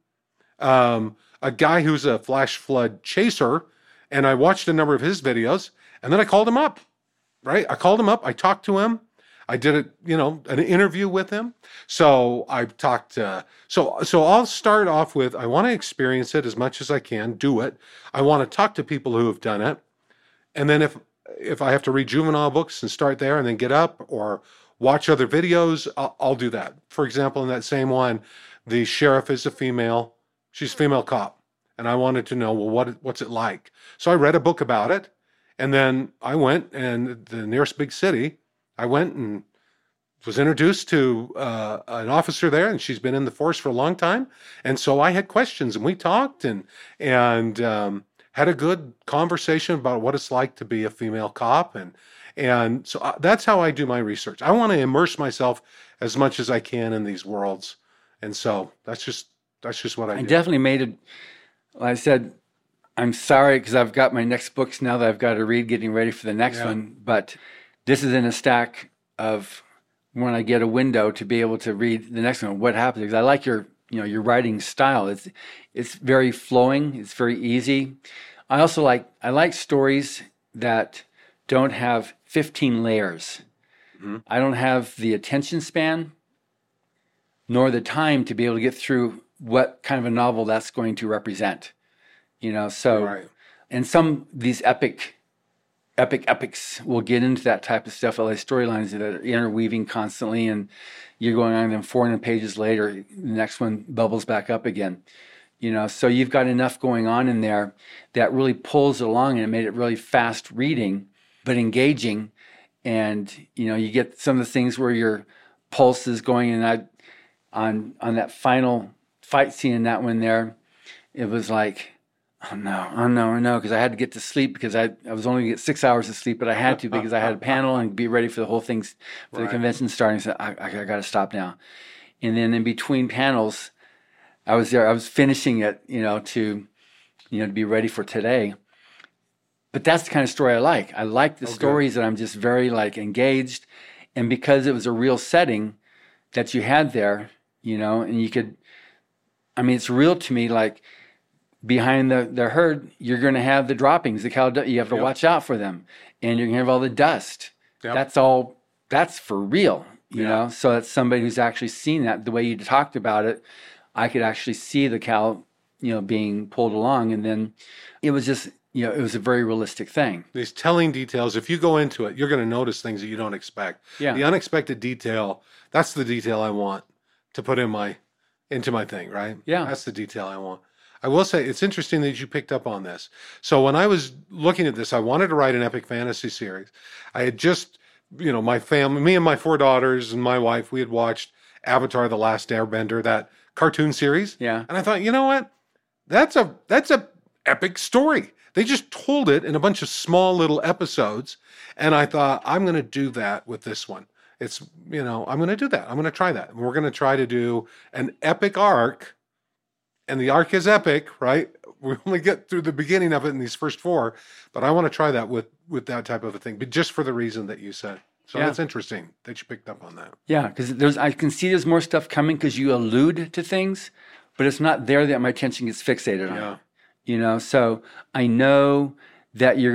a guy who's a flash flood chaser, and I watched a number of his videos, and then I called him up, right? I called him up. I talked to him. I did an interview with him. So I've talked, so I'll start off with, I want to experience it as much as I can, do it. I want to talk to people who have done it. And then if I have to read juvenile books and start there and then get up or watch other videos, I'll do that. For example, in that same one, the sheriff is a female. She's a female cop. And I wanted to know, well, what's it like? So I read a book about it. And then I went, and the nearest big city, I went and was introduced to an officer there, and she's been in the force for a long time. And so I had questions, and we talked and had a good conversation about what it's like to be a female cop. And so that's how I do my research. I want to immerse myself as much as I can in these worlds. And so that's just what I do. I definitely made it. Like I said, I'm sorry because I've got my next books now that I've got to read, getting ready for the next one. But this is in a stack of when I get a window to be able to read the next one. What happens? Because I like your writing style. It's very flowing. It's very easy. I like stories that don't have 15 layers. I don't have the attention span nor the time to be able to get through what kind of a novel that's going to represent. So, Right. and these epics will get into that type of stuff, like storylines that are interweaving constantly, and you're going on them 400 pages later, the next one bubbles back up again. So you've got enough going on in there that really pulls it along, and it made it really fast reading, but engaging. And, you get some of the things where your pulse is going, and on that final fight scene in that one there, it was like, oh no, because I had to get to sleep, because I was only going to get 6 hours of sleep, but I had to because I had a panel and be ready for the whole thing, for the convention starting. So I got to stop now. And then in between panels, I was finishing it, to be ready for today. But that's the kind of story I like. I like the stories that I'm just very engaged. And because it was a real setting that you had there, and you could, it's real to me, behind the herd, you're going to have the droppings, the cow, you have to watch out for them. And you're going to have all the dust. Yep. That's for real, you know? So that's somebody who's actually seen that. The way you talked about it, I could actually see the cow, being pulled along. And then it was just, it was a very realistic thing. These telling details, if you go into it, you're going to notice things that you don't expect. Yeah. The unexpected detail, that's the detail I want to put into my thing, right? Yeah. That's the detail I want. I will say, it's interesting that you picked up on this. So when I was looking at this, I wanted to write an epic fantasy series. I had just, my family, me and my 4 daughters and my wife, we had watched Avatar: The Last Airbender, that cartoon series. Yeah. And I thought, you know what? That's a epic story. They just told it in a bunch of small little episodes. And I thought, I'm going to do that with this one. It's, I'm going to do that. I'm going to try that. And we're going to try to do an epic arc. And the arc is epic, right? We only get through the beginning of it in these first 4. But I want to try that with that type of a thing. But just for the reason that you said. So that's interesting that you picked up on that. Yeah, because I can see there's more stuff coming because you allude to things, but it's not there that my attention gets fixated on. So I know that you're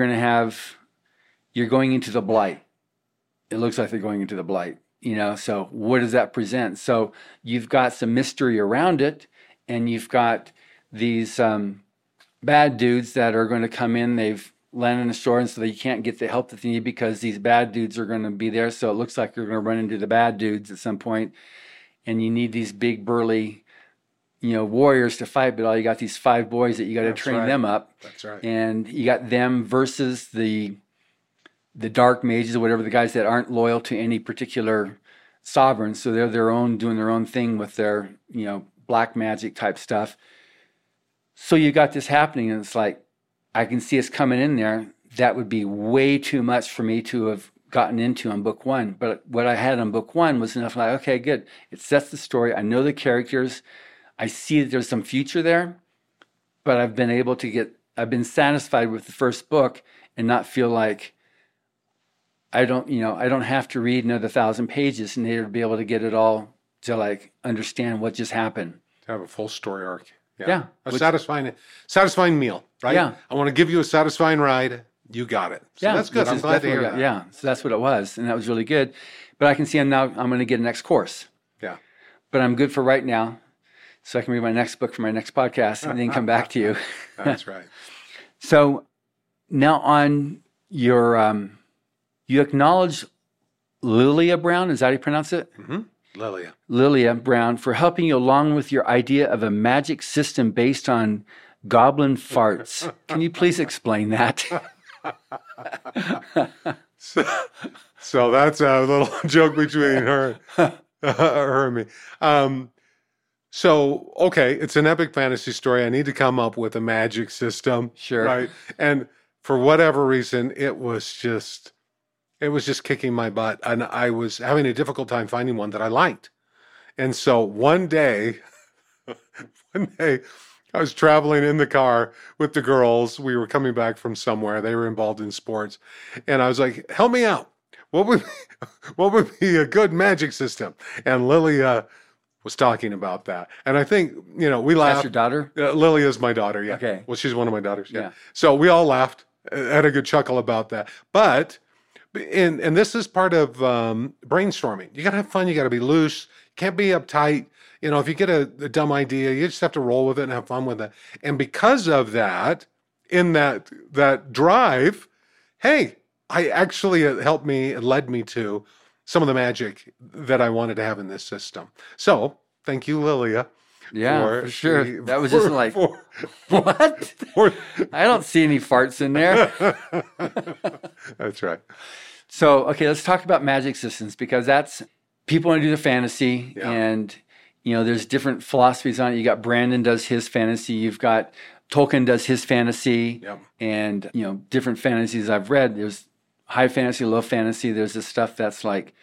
going into the blight. It looks like they're going into the blight, so what does that present? So you've got some mystery around it, and you've got these bad dudes that are going to come in. They've landed on the shore, and so you can't get the help that they need because these bad dudes are going to be there. So it looks like you're going to run into the bad dudes at some point, and you need these big burly warriors to fight, but all you got these 5 boys that you got to train them up. That's right. And you got them versus the dark mages or whatever, the guys that aren't loyal to any particular sovereign. So they're doing their own thing with their, black magic type stuff. So you got this happening, and it's like, I can see us coming in there. That would be way too much for me to have gotten into on book 1. But what I had on book 1 was enough, okay, good. It sets the story. I know the characters. I see that there's some future there, but I've been satisfied with the first book and not feel like I don't have to read another 1,000 pages in order to be able to get it all to understand what just happened. To have a full story arc. Yeah. Satisfying meal, right? Yeah. I want to give you a satisfying ride. You got it. So that's good. I'm glad to hear that. Yeah. So that's what it was. And that was really good. But I can see I'm going to get a next course. Yeah. But I'm good for right now. So I can read my next book for my next podcast and then come back to you. That's right. So now on your, you acknowledge Lilia Brown, is that how you pronounce it? Mm-hmm. Lilia Brown, for helping you along with your idea of a magic system based on goblin farts. Can you please explain that? So that's a little joke between her and me. So, okay, it's an epic fantasy story. I need to come up with a magic system. Sure. Right. And for whatever reason, it was just kicking my butt. And I was having a difficult time finding one that I liked. And so one day, I was traveling in the car with the girls. We were coming back from somewhere. They were involved in sports. And I was like, help me out. What would be a good magic system? And Lilia was talking about that. And I think, we laughed. That's your daughter? Lilia is my daughter, yeah. Okay. Well, she's one of my daughters, yeah. Yeah. So we all laughed, had a good chuckle about that. But And this is part of brainstorming. You got to have fun. You got to be loose. Can't be uptight. You know, if you get a dumb idea, you just have to roll with it and have fun with it. And because of that, in that drive, hey, I actually, it helped me, it led me to some of the magic that I wanted to have in this system. So thank you, Lilia. Yeah, for sure. That was just like, what? I don't see any farts in there. That's right. So, okay, let's talk about magic systems, because that's, people want to do the fantasy, and, you know, there's different philosophies on it. You got Brandon does his fantasy. You've got Tolkien does his fantasy, and, you know, different fantasies I've read. There's high fantasy, low fantasy. There's this stuff that's like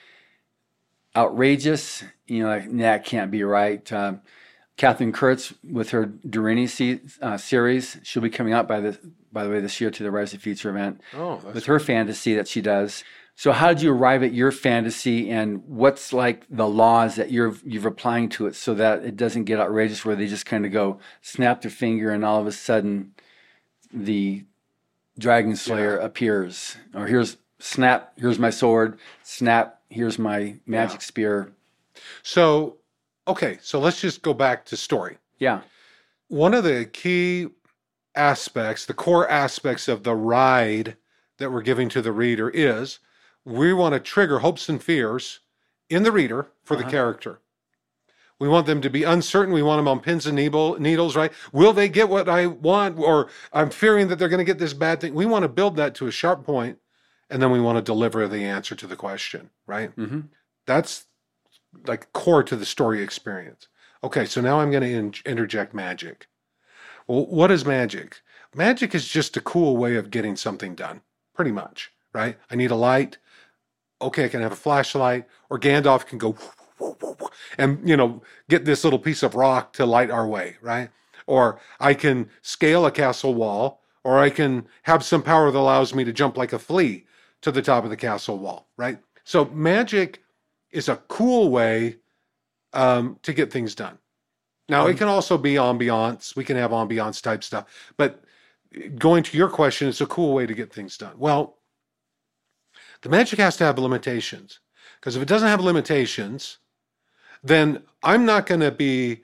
outrageous. You know, like, that can't be right. Catherine Kurtz with her Durini series, she'll be coming out by the way this year to the Rise of Future event with her fantasy that she does. So how did you arrive at your fantasy, and what's like the laws that you're applying to it so that it doesn't get outrageous where they just kind of go snap their finger and all of a sudden the Dragon Slayer appears, or here's my sword, snap, here's my magic spear. So, okay, so let's just go back to story. Yeah. One of the key aspects, the core aspects of the ride that we're giving to the reader is we want to trigger hopes and fears in the reader for the character. We want them to be uncertain. We want them on pins and needles, right? Will they get what I want? Or I'm fearing that they're going to get this bad thing. We want to build that to a sharp point, and then we want to deliver the answer to the question, right? Mm-hmm. That's like core to the story experience. Okay, so now I'm going to interject magic. Well, what is magic? Magic is just a cool way of getting something done, pretty much, right? I need a light. Okay, I can have a flashlight, or Gandalf can go and, you know, get this little piece of rock to light our way, right? Or I can scale a castle wall, or I can have some power that allows me to jump like a flea to the top of the castle wall, right? So magic is a cool way to get things done. Now, it can also be ambiance. We can have ambiance type stuff. But going to your question, it's a cool way to get things done. Well, the magic has to have limitations. Because if it doesn't have limitations, then I'm not going to be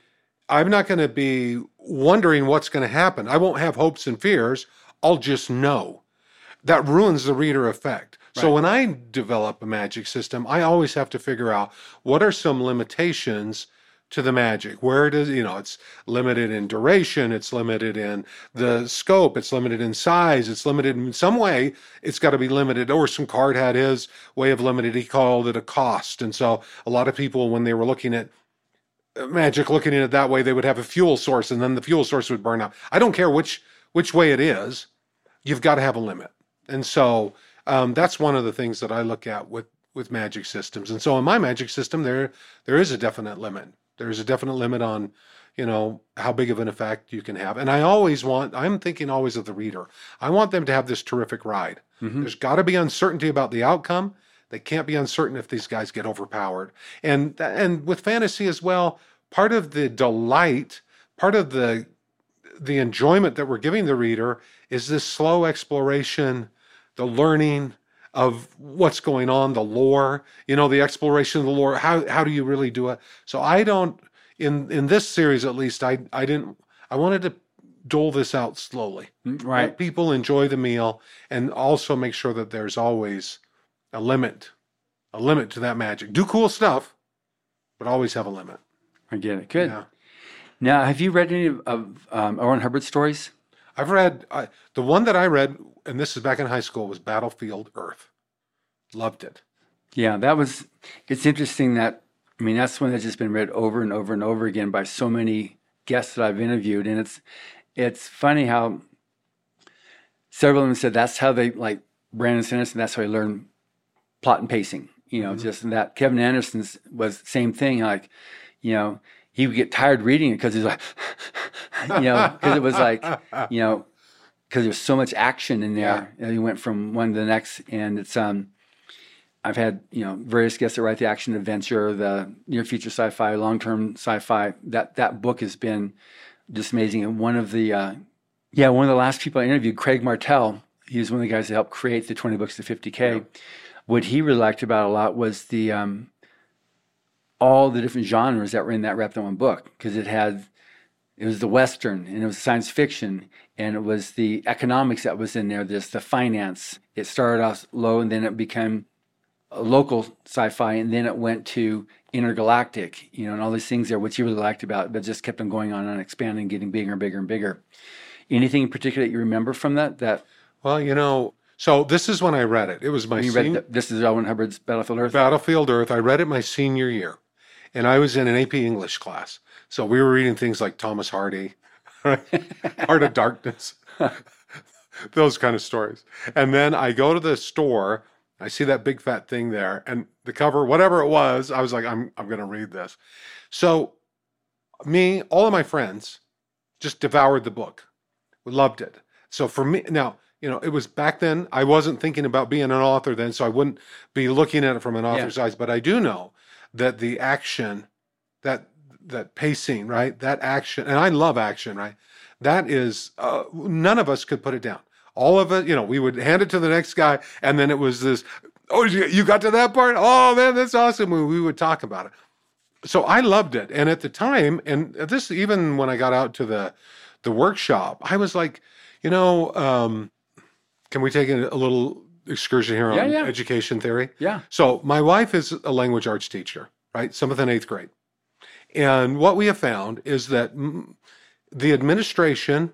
wondering what's going to happen. I won't have hopes and fears. I'll just know. That ruins the reader effect. Right. So when I develop a magic system, I always have to figure out what are some limitations to the magic. Where does, you know, it's limited in duration, it's limited in the scope, it's limited in size, it's limited in some way, it's got to be limited. Or some card had his way of limited, he called it a cost. And so a lot of people, when they were looking at magic, looking at it that way, they would have a fuel source, and then the fuel source would burn out. I don't care which way it is, you've got to have a limit. And so that's one of the things that I look at with magic systems. And so in my magic system, there is a definite limit. There's a definite limit on, you know, how big of an effect you can have. And I'm thinking always of the reader. I want them to have this terrific ride. Mm-hmm. There's got to be uncertainty about the outcome. They can't be uncertain if these guys get overpowered. And with fantasy as well, part of the delight, part of the enjoyment that we're giving the reader is this slow exploration, the learning of what's going on, the lore, you know, the exploration of the lore. How do you really do it? So I don't, in this series at least, I wanted to dole this out slowly. Right. Let people enjoy the meal, and also make sure that there's always a limit to that magic. Do cool stuff, but always have a limit. I get it. Good. Yeah. Now, have you read any of Owen Hubbard's stories? I've read, the one that I read, and this is back in high school, was Battlefield Earth. Loved it. Yeah, it's interesting that, I mean, that's one that's just been read over and over and over again by so many guests that I've interviewed. And it's funny how several of them said that's how they, like Brandon Sanderson, that's how he learned plot and pacing. You know, just that. Kevin Anderson's was the same thing. Like, you know, he would get tired reading it because he's like, you know, because it was like, you know, because there's so much action in there. Yeah. And he went from one to the next, and it's I've had, you know, various guests that write the action adventure, the near future sci-fi, long-term sci-fi. That book has been just amazing. And one of the last people I interviewed, Craig Martell, he was one of the guys that helped create the 20 books to 50K. what he really liked about it a lot was the all the different genres that were in that wrapped in one book, because it was the Western, and it was science fiction, and it was the economics that was in there, the finance. It started off low, and then it became a local sci-fi, and then it went to intergalactic, and all these things there, which you really liked about it, but just kept on going on and expanding, getting bigger and bigger and bigger. Anything in particular that you remember from that? Well, so this is when I read it. It was my this is L. Ron Hubbard's Battlefield Earth? Battlefield Earth. I read it my senior year, and I was in an AP English class. So we were reading things like Thomas Hardy, right? Heart of Darkness, those kind of stories. And then I go to the store, I see that big fat thing there, and the cover, whatever it was, I was like, I'm going to read this. So all of my friends just devoured the book. We loved it. So for me, now, it was back then, I wasn't thinking about being an author then, so I wouldn't be looking at it from an author's eyes, but I do know that the action, that pacing, right? That action, and I love action, right? That is, none of us could put it down. All of it, we would hand it to the next guy, and then it was this, oh, you got to that part? Oh, man, that's awesome. We would talk about it. So I loved it. And at the time, and this, even when I got out to the workshop, I was like, can we take a little excursion here on education theory? Yeah. So my wife is a language arts teacher, right? 7th and 8th grade. And what we have found is that the administration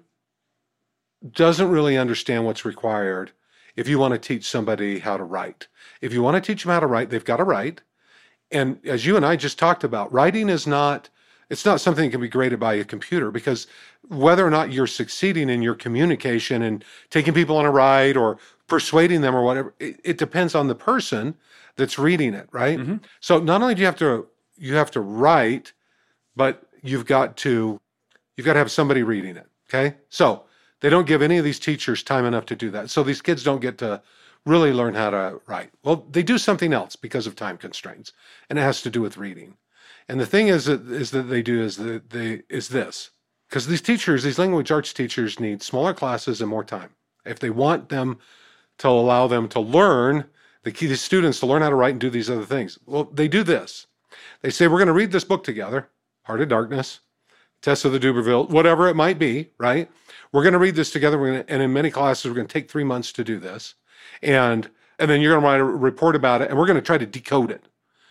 doesn't really understand what's required if you want to teach somebody how to write. If you want to teach them how to write, they've got to write. And as you and I just talked about, writing it's not something that can be graded by a computer, because whether or not you're succeeding in your communication and taking people on a ride or persuading them or whatever, it depends on the person that's reading it, right? Mm-hmm. So not only do you have to write, but you've got to have somebody reading it, okay? So they don't give any of these teachers time enough to do that. So these kids don't get to really learn how to write. Well, they do something else because of time constraints, and it has to do with reading. And the thing is that they do is this, because these language arts teachers need smaller classes and more time. If they want them to allow them to learn, the students to learn how to write and do these other things, well, they do this. They say, we're going to read this book together, Heart of Darkness, Tess of the Duberville, whatever it might be, right? We're going to read this together, and in many classes, we're going to take 3 months to do this. And then you're going to write a report about it, and we're going to try to decode it.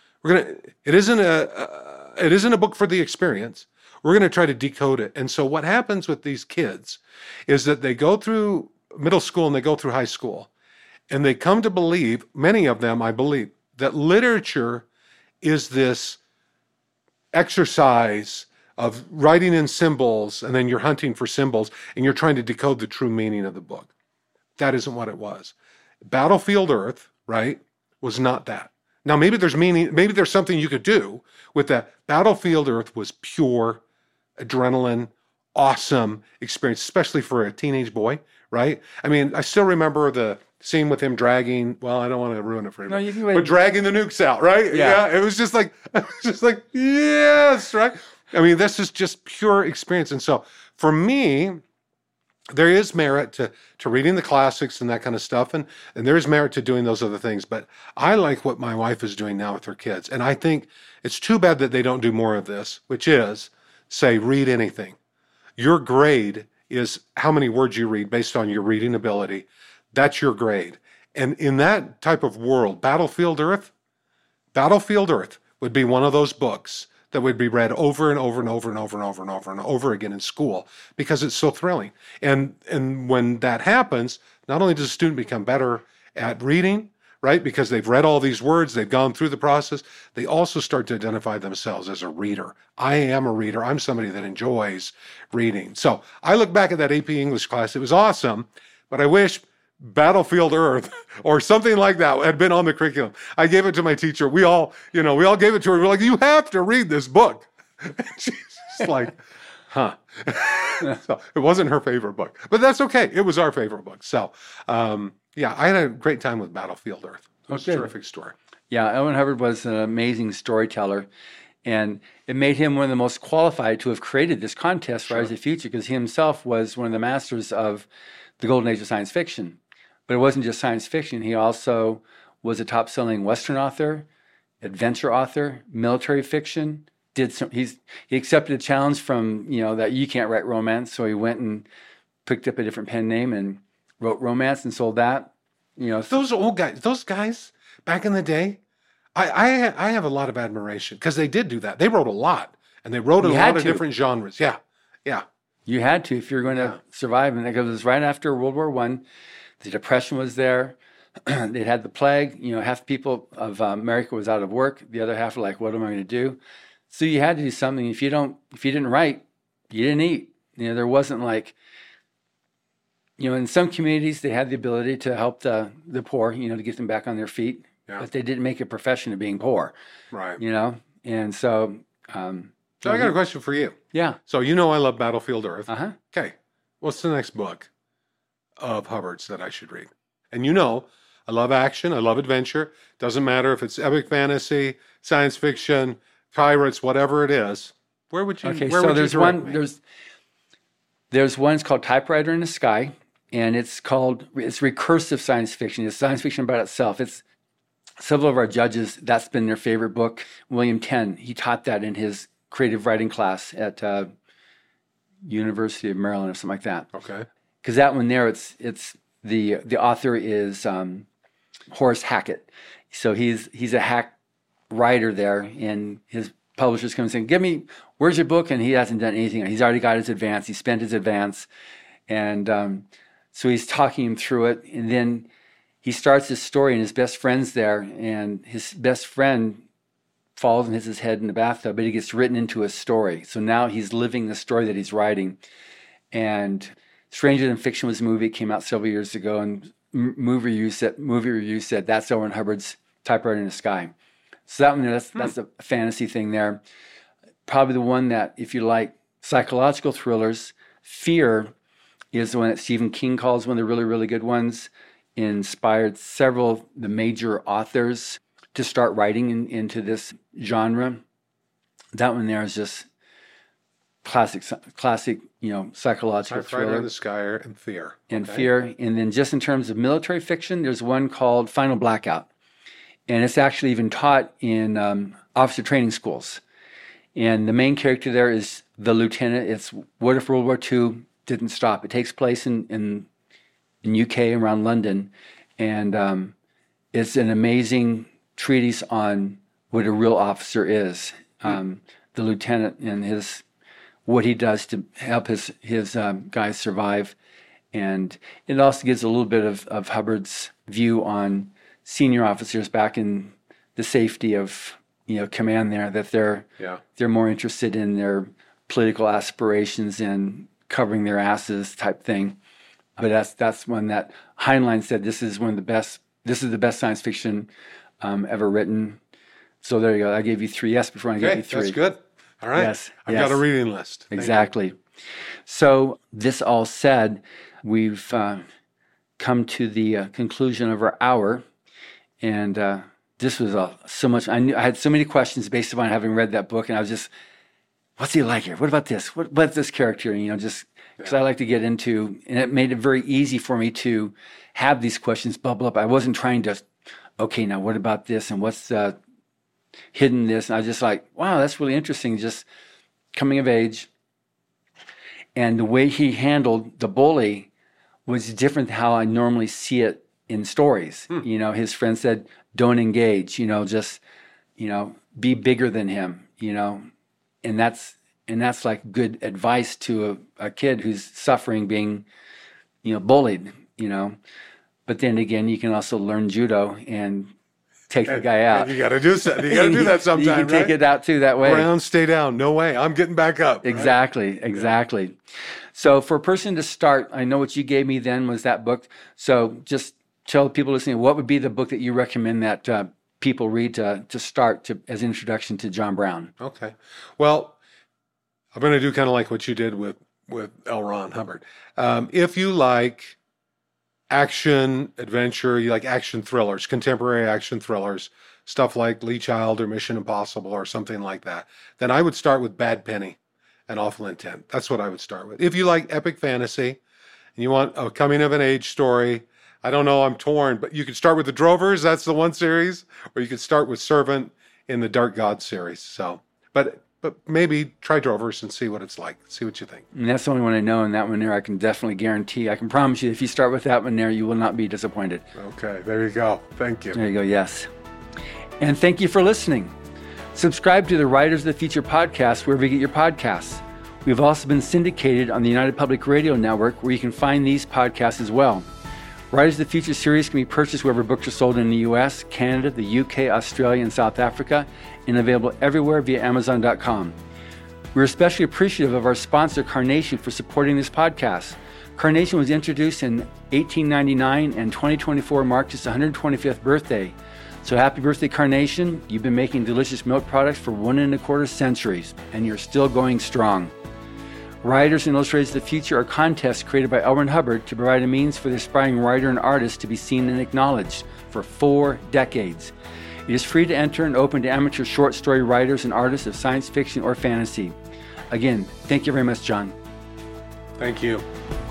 It isn't a book for the experience. We're going to try to decode it. And so what happens with these kids is that they go through middle school and they go through high school, and they come to believe, many of them, I believe, that literature is this exercise of writing in symbols, and then you're hunting for symbols, and you're trying to decode the true meaning of the book. That isn't what it was. Battlefield Earth, right, was not that. Now, maybe there's something you could do with that. Battlefield Earth was pure adrenaline, awesome experience, especially for a teenage boy, right? I mean, I still remember the scene with him dragging, well, I don't want to ruin it for him, but dragging the nukes out, right? Yeah. It was just like, yes, right? I mean, this is just pure experience. And so for me, there is merit to reading the classics and that kind of stuff, and there is merit to doing those other things. But I like what my wife is doing now with her kids. And I think it's too bad that they don't do more of this, which is, say, read anything. Your grade is how many words you read based on your reading ability. That's your grade. And in that type of world, Battlefield Earth would be one of those books that would be read over and over and over and over and over and over and over again in school, because it's so thrilling. And when that happens, not only does a student become better at reading, right, because they've read all these words, they've gone through the process, they also start to identify themselves as a reader. I am a reader. I'm somebody that enjoys reading. So I look back at that AP English class. It was awesome, but I wish Battlefield Earth or something like that had been on the curriculum. I gave it to my teacher. We all gave it to her. We're like, you have to read this book. And she's just like, huh. So it wasn't her favorite book, but that's okay. It was our favorite book. So, I had a great time with Battlefield Earth. It was a terrific story. Yeah, L. Ron Hubbard was an amazing storyteller, and it made him one of the most qualified to have created this contest for Rise of the Future, because he himself was one of the masters of the golden age of science fiction. But it wasn't just science fiction. He also was a top-selling Western author, adventure author, military fiction. He accepted a challenge from, that you can't write romance, so he went and picked up a different pen name and wrote romance and sold that. Those old guys, back in the day, I have a lot of admiration because they did do that. They wrote a lot, and they wrote a lot of different genres. Yeah. You had to if you're going to survive. And it was right after World War I. The Depression was there. They had the plague. Half the people of America was out of work. The other half were like, what am I going to do? So you had to do something. If you didn't write, you didn't eat. There wasn't like, in some communities, they had the ability to help the poor, to get them back on their feet. Yeah. But they didn't make a profession of being poor. Right. And so... So I got a question for you. Yeah. So I love Battlefield Earth. Uh-huh. Okay. What's the next book of Hubbard's that I should read? And I love action. I love adventure. Doesn't matter if it's epic fantasy, science fiction, pirates, whatever it is. Where would you? Okay. So there's one. There's one. It's called Typewriter in the Sky, and it's recursive science fiction. It's science fiction about itself. It's several of our judges. That's been their favorite book. William Tenn. He taught that in his creative writing class at University of Maryland or something like that. Okay. Because that one there, it's the author is Horace Hackett. So he's a hack writer there, and his publishers come and say, where's your book? And he hasn't done anything. He's already got his advance. He spent his advance. And so he's talking him through it. And then he starts his story, and his best friend's there. And his best friend falls and hits his head in the bathtub, but it gets written into a story. So now he's living the story that he's writing. And Stranger Than Fiction was a movie. It came out several years ago, and movie review said that's L. Ron Hubbard's Typewriter in the Sky. So that one, that's a fantasy thing there. Probably the one that, if you like psychological thrillers, Fear is the one that Stephen King calls one of the really, really good ones. Inspired several of the major authors to start writing into this genre. That one there is just classic, psychological thriller. Typewriter in the Sky and Fear. And Fear. And then just in terms of military fiction, there's one called Final Blackout. And it's actually even taught in officer training schools. And the main character there is the lieutenant. It's what if World War II didn't stop? It takes place in UK, around London. And it's an amazing treatise on what a real officer is. The lieutenant and what he does to help his guys survive. And it also gives a little bit of Hubbard's view on senior officers back in the safety of command there, that they're more interested in their political aspirations and covering their asses type thing. But that's one that Heinlein said this is the best science fiction ever written. So there you go. I gave you 3 yes before I gave you 3. That's good. All right. Yes. I've got a reading list. Exactly. So this all said, we've come to the conclusion of our hour. And this was so much. I had so many questions based upon having read that book. And I was just, what's he like here? What about this? What's this character? Just because I like to get into, and it made it very easy for me to have these questions bubble up. I wasn't trying to, okay, now what about this? And what's hidden this? And I was just like, wow, that's really interesting. Just coming of age. And the way he handled the bully was different than how I normally see it in stories. His friend said, don't engage, just, be bigger than him, and that's like good advice to a kid who's suffering being, bullied, but then again, you can also learn judo and take the guy out. And you got to do that. You got to do that sometime, You can take it out too that way. Ground, stay down. No way. I'm getting back up. Exactly. Right? Exactly. So for a person to start, I know what you gave me then was that book. So just tell people listening, what would be the book that you recommend that people read to start as an introduction to John Brown? Okay. Well, I'm going to do kind of like what you did with L. Ron Hubbard. If you like action, adventure, you like action thrillers, contemporary action thrillers, stuff like Lee Child or Mission Impossible or something like that, then I would start with Bad Penny and Awful Intent. That's what I would start with. If you like epic fantasy and you want a coming of an age story, I don't know, I'm torn, but you could start with the Drovers, that's the one series, or you could start with Servant in the Dark God series. So, but maybe try Drovers and see what it's like. See what you think. And that's the only one I know, and that one there I can definitely guarantee. I can promise you, if you start with that one there, you will not be disappointed. Okay, there you go. Thank you. There you go, yes. And thank you for listening. Subscribe to the Writers of the Future podcast wherever you get your podcasts. We've also been syndicated on the United Public Radio Network, where you can find these podcasts as well. Writers of the Future series can be purchased wherever books are sold in the U.S., Canada, the UK, Australia, and South Africa, and available everywhere via Amazon.com. We're especially appreciative of our sponsor, Carnation, for supporting this podcast. Carnation was introduced in 1899, and 2024 marked its 125th birthday. So happy birthday, Carnation. You've been making delicious milk products for 1.25 centuries, and you're still going strong. Writers and Illustrators of the Future are contests created by L. Ron Hubbard to provide a means for the aspiring writer and artist to be seen and acknowledged for 4 decades. It is free to enter and open to amateur short story writers and artists of science fiction or fantasy. Again, thank you very much, John. Thank you.